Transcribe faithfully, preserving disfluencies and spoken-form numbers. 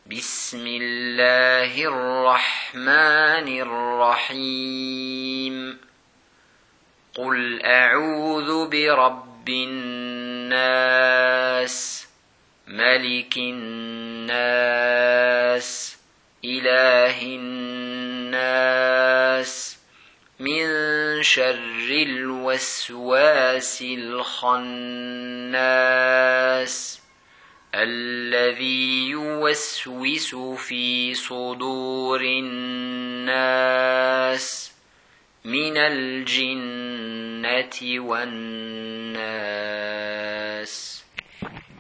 بسم الله الرحمن الرحيم قل أعوذ برب الناس ملك الناس إله الناس من شر الوسواس الخناس الذي يوسوس في صدور الناس من الجنة والناس.